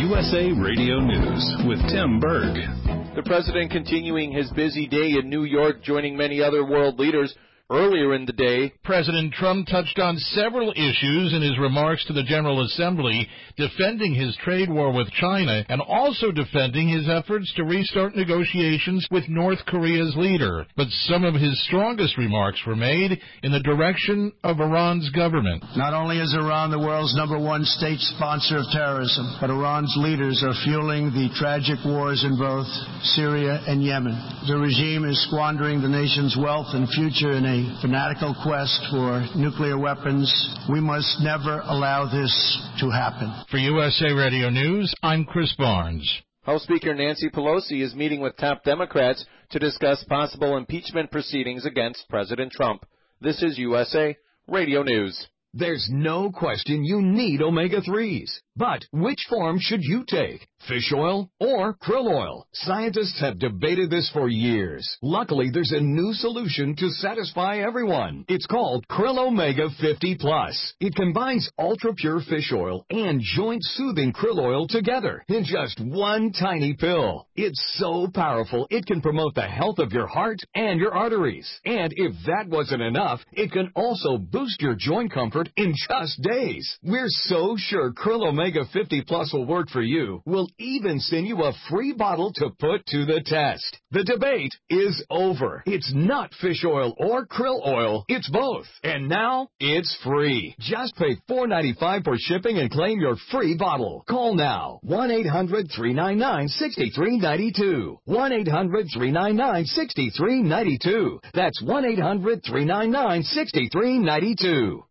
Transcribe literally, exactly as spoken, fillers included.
U S A Radio News with Tim Berg. The president continuing his busy day in New York, joining many other world leaders. Earlier in the day, President Trump touched on several issues in his remarks to the General Assembly, defending his trade war with China and also defending his efforts to restart negotiations with North Korea's leader. But some of his strongest remarks were made in the direction of Iran's government. Not only is Iran the world's number one state sponsor of terrorism, but Iran's leaders are fueling the tragic wars in both Syria and Yemen. The regime is squandering the nation's wealth and future in a fanatical quest for nuclear weapons. We must never allow this to happen. For U S A Radio News, I'm Chris Barnes. House Speaker Nancy Pelosi is meeting with top Democrats to discuss possible impeachment proceedings against President Trump. This is U S A Radio News. There's no question you need omega threes. But which form should you take? Fish oil or krill oil? Scientists have debated this for years. Luckily, there's a new solution to satisfy everyone. It's called Krill Omega fifty plus. It combines ultra-pure fish oil and joint-soothing krill oil together in just one tiny pill. It's so powerful, it can promote the health of your heart and your arteries. And if that wasn't enough, it can also boost your joint comfort in just days. We're so sure Krill Omega fifty plus will work for you. We'll even send you a free bottle to put to the test. The debate is over. It's not fish oil or krill oil. It's both. And now it's free. Just pay four dollars and ninety-five cents for shipping and claim your free bottle. Call now. one eight hundred three nine nine six three nine two. one eight hundred three nine nine six three nine two. That's one eight hundred three nine nine six three nine two.